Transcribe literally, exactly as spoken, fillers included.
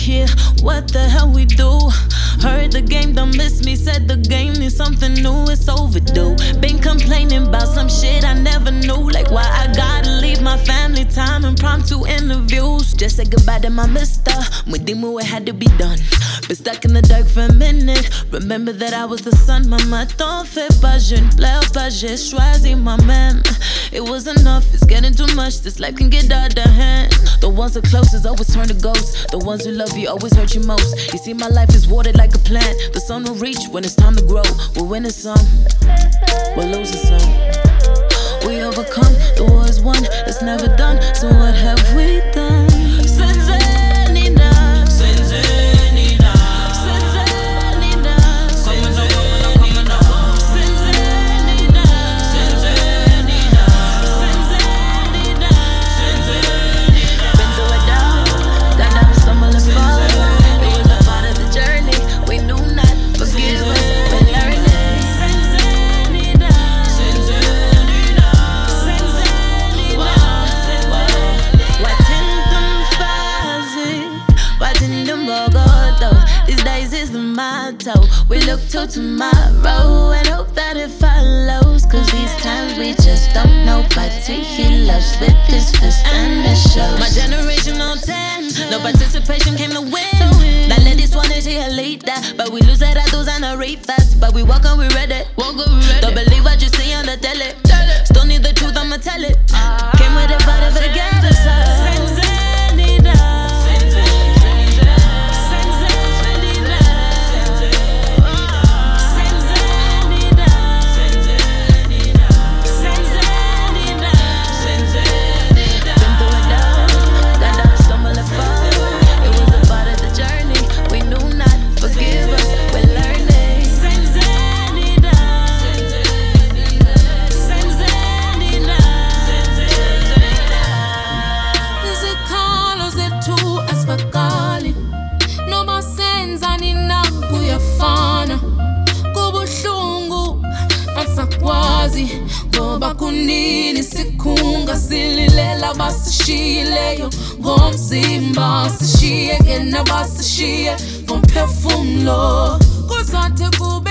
here. What the hell we do? Heard the game don't miss me. Said the game needs something new. It's overdue. Been complaining about some shit I never knew. Like why I gotta leave my family time. Impromptu interviews. Just say goodbye to my mister. Mudimu, it had to be done. Been stuck in the dark for a minute. Remember that I was the sun. Maman t'en fais pas, je ne pleure pas. J'ai choisi moi-même. It was enough, it's getting too much. This life can get out of hand. The ones who closest always turn to ghosts. The ones who love you always hurt you most. You see, my life is watered like a plant. The sun will reach when it's time to grow. We're winning some, we're losing some. We overcome, the war is won. It's never done, so what have we done? Senzenina, Senzenina, Senzenina, Senzenina, Senzenina, Senzenina, Senzenina, Senzenina. Been through it all, got down, stumble and fall. It was a part of the journey. We knew not, forgive us, we're learning. Senzenina, Senzenina, Senzenina. Watendum fazi, watendum bogoto. These days is the motto. We look to tomorrow and hope that it follows. Cause these times we just don't know. But he loves with his fist and it shows. My generation on ten, no participation came to win. La lady swan is she a leader, but we lose that those and a read fast. But we walk on, we read it. Don't believe what you see on the tele. Still need the truth, I'ma tell it. Came with it, but if it again, it's Senzenina, Senzenina, Senzenina, Senzenina, Senzenina, Senzenina, Senzenina. Been through it all, got down, stumble and fall. It was a part of the journey. We knew not, forgive us, we're learning. Senzenina, Senzenina, Senzenina, Senzenina. Is it call or is it too as for calling? No more sense anina kuyafana. Kubuhlungu asakwazi ngoba kunini sikhunga sililela basishiyileyo ngomzimba sishiye kena basishiye ngomphefumulo kuzathi kube